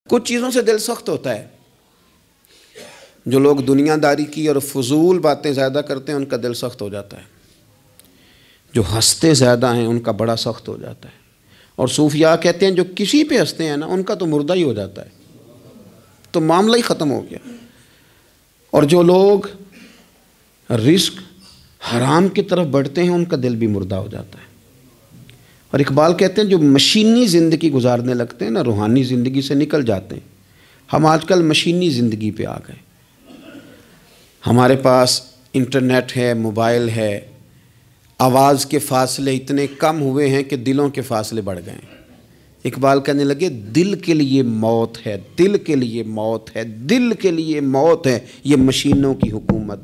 कुछ चीज़ों से दिल सख्त होता है। जो लोग दुनियादारी की और फजूल बातें ज़्यादा करते हैं उनका दिल सख्त हो जाता है। जो हंसते ज़्यादा हैं उनका बड़ा सख्त हो जाता है। और सूफिया कहते हैं जो किसी पे हंसते हैं ना उनका तो मुर्दा ही हो जाता है, तो मामला ही ख़त्म हो गया। और जो लोग रिस्क हराम की तरफ बढ़ते हैं उनका दिल भी मुर्दा हो जाता है। और इकबाल कहते हैं जो मशीनी ज़िंदगी गुजारने लगते हैं ना, रूहानी ज़िंदगी से निकल जाते हैं। हम आजकल मशीनी ज़िंदगी पे आ गए। हमारे पास इंटरनेट है, मोबाइल है, आवाज़ के फासले इतने कम हुए हैं कि दिलों के फासले बढ़ गए हैं। इकबाल कहने लगे दिल के लिए मौत है, दिल के लिए मौत है, दिल के लिए मौत है ये मशीनों की हुकूमत।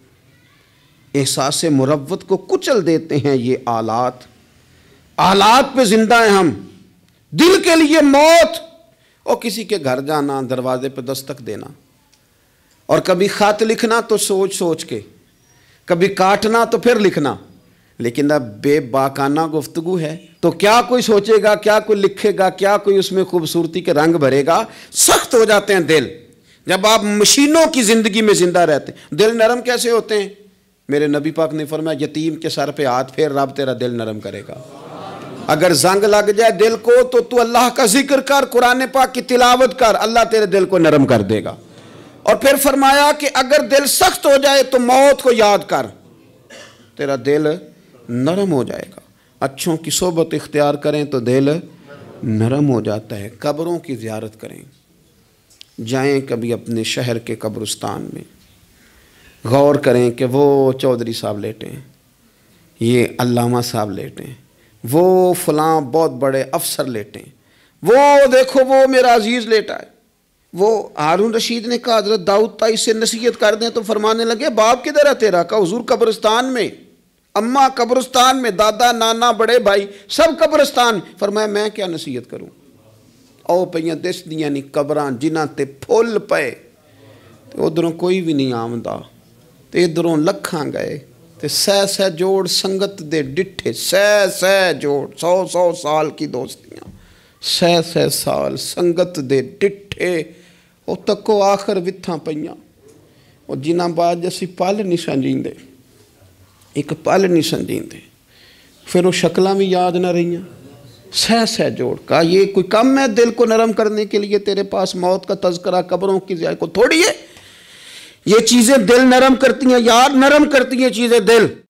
एहसास मुरव्वत को कुचल देते हैं ये आलात, आलात पे जिंदा हैं हम। दिल के लिए मौत। और किसी के घर जाना, दरवाजे पे दस्तक देना, और कभी खत लिखना तो सोच सोच के, कभी काटना तो फिर लिखना, लेकिन अब बेबाकाना गुफ्तगू है तो क्या कोई सोचेगा, क्या कोई लिखेगा, क्या कोई उसमें खूबसूरती के रंग भरेगा। सख्त हो जाते हैं दिल जब आप मशीनों की ज़िंदगी में ज़िंदा रहते हैं। दिल नरम कैसे होते हैं? मेरे नबी पाक ने फरमाया यतीम के सर पे हाथ फेर, रब तेरा दिल नरम करेगा। अगर जंग लग जाए दिल को तो तू अल्लाह का जिक्र कर, कुरान पाक की तिलावत कर, अल्लाह तेरे दिल को नरम कर देगा। और फिर फरमाया कि अगर दिल सख्त हो जाए तो मौत को याद कर, तेरा दिल नरम हो जाएगा। अच्छों की सोबत इख्तियार करें तो दिल नरम हो जाता है। कब्रों की ज़ियारत करें, जाएं कभी अपने शहर के कब्रिस्तान में, गौर करें कि वो चौधरी साहब लेटे हैं, ये अल्लामा साहब लेटे हैं, वो फलां बहुत बड़े अफसर लेटे हैं, वो देखो वो मेरा अजीज़ लेटा है। वो हारून रशीद ने कहा हज़रत दाऊद ताई से नसीहत कर दें तो फरमाने लगे बाप किधर है तेरा? का हुजूर कब्रिस्तान में, अम्मा कब्रिस्तान में, दादा नाना बड़े भाई सब कब्रिस्तान। फरमाया मैं क्या नसीहत करूं? ओ पईयां दिसदियां नहीं कब्रां जिन्हां ते फुल पे, उधरों कोई भी नहीं आमदा ते इधरों लखां गए ते सह सह जोड़ संगत दे डिठे, सह सह जोड़ 100 साल की दोस्तियां, सह सह साल संगत दे डिठे, वो तको आखिर विथां पईयां। और जिन्हां बाद असीं पल नहीं समझींदे, एक पल नहीं समझींदे, फिर वो शक्लां भी याद न रहियां। सह सह जोड़ का ये कोई कम है दिल को नरम करने के लिए? तेरे पास मौत का तज़किरा, कब्रों की ज़ियारत को थोड़ी है। ये चीज़ें दिल नरम करती हैं यार, नरम करती हैं चीज़ें दिल।